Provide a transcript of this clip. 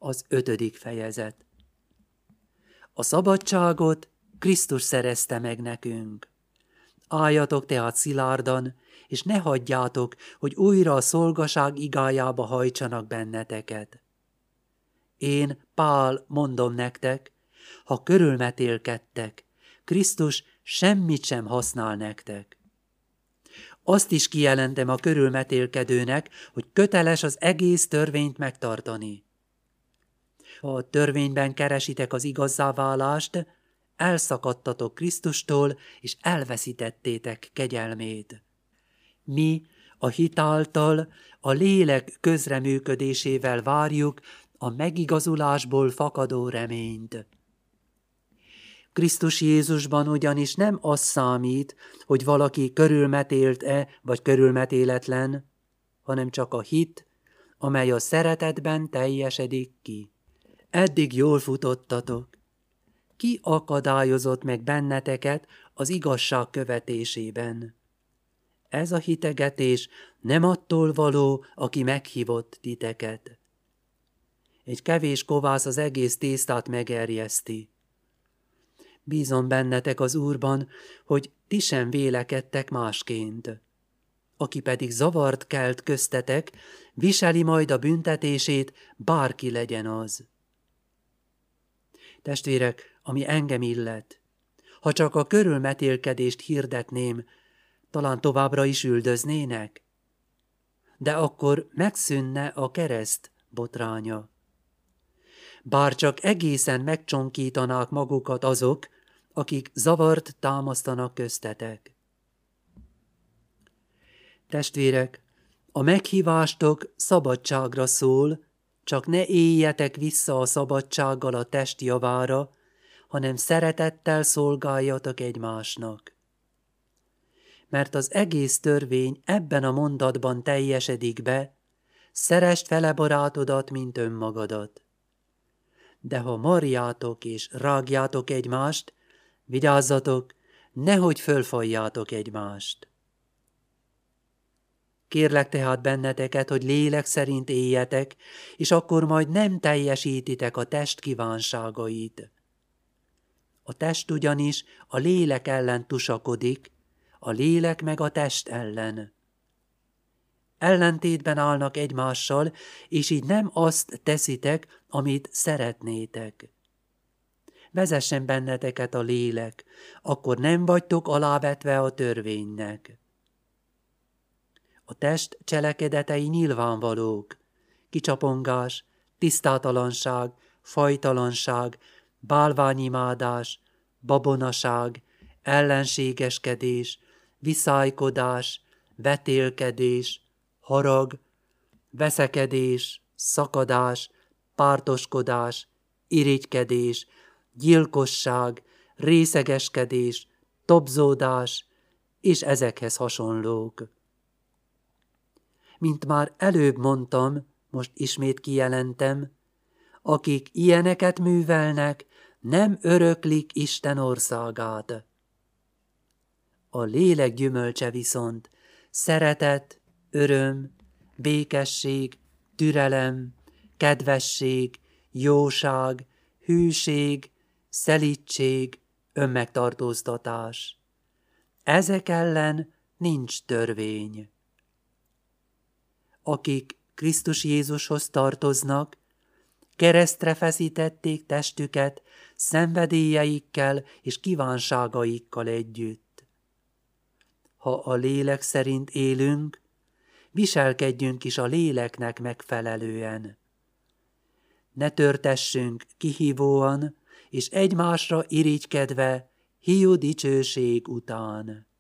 Az 5. fejezet. A szabadságot Krisztus szerezte meg nekünk. Álljatok tehát szilárdan, és ne hagyjátok, hogy újra a szolgaság igájába hajtsanak benneteket. Én, Pál, mondom nektek, ha körülmetélkedtek, Krisztus semmit sem használ nektek. Azt is kijelentem a körülmetélkedőnek, hogy köteles az egész törvényt megtartani. Ha a törvényben keresitek az igazzáválást, elszakadtatok Krisztustól, és elveszítettétek kegyelmét. Mi a hit által, a lélek közreműködésével várjuk a megigazulásból fakadó reményt. Krisztus Jézusban ugyanis nem az számít, hogy valaki körülmetélt-e vagy körülmetéletlen, hanem csak a hit, amely a szeretetben teljesedik ki. Eddig jól futottatok. Ki akadályozott meg benneteket az igazság követésében? Ez a hitegetés nem attól való, aki meghívott titeket. Egy kevés kovász az egész tésztát megerjeszti. Bízom bennetek az Úrban, hogy ti sem vélekedtek másként. Aki pedig zavart kelt köztetek, viseli majd a büntetését, bárki legyen az. Testvérek, ami engem illet, ha csak a körülmetélkedést hirdetném, talán továbbra is üldöznének, de akkor megszűnne a kereszt botránya. Bár csak egészen megcsonkítanák magukat azok, akik zavart támasztanak köztetek. Testvérek, a meghívástok szabadságra szól, csak ne éljetek vissza a szabadsággal a test javára, hanem szeretettel szolgáljatok egymásnak. Mert az egész törvény ebben a mondatban teljesedik be, szeresd fele barátodat, mint önmagadat. De ha marjátok és rágjátok egymást, vigyázzatok, nehogy fölfaljátok egymást. Kérlek tehát benneteket, hogy lélek szerint éljetek, és akkor majd nem teljesítitek a test kívánságait. A test ugyanis a lélek ellen tusakodik, a lélek meg a test ellen. Ellentétben állnak egymással, és így nem azt teszitek, amit szeretnétek. Vezessen benneteket a lélek, akkor nem vagytok alávetve a törvénynek. A test cselekedetei nyilvánvalók: kicsapongás, tisztátalanság, fajtalanság, bálványimádás, babonaság, ellenségeskedés, viszálykodás, vetélkedés, harag, veszekedés, szakadás, pártoskodás, irigykedés, gyilkosság, részegeskedés, tobzódás, és ezekhez hasonlók. Mint már előbb mondtam, most ismét kijelentem, akik ilyeneket művelnek, nem öröklik Isten országát. A lélek gyümölcse viszont szeretet, öröm, békesség, türelem, kedvesség, jóság, hűség, szelídség, önmegtartóztatás. Ezek ellen nincs törvény. Akik Krisztus Jézushoz tartoznak, keresztre feszítették testüket szenvedélyeikkel és kívánságaikkal együtt. Ha a lélek szerint élünk, viselkedjünk is a léleknek megfelelően. Ne törtessünk kihívóan és egymásra irigykedve hiú dicsőség után.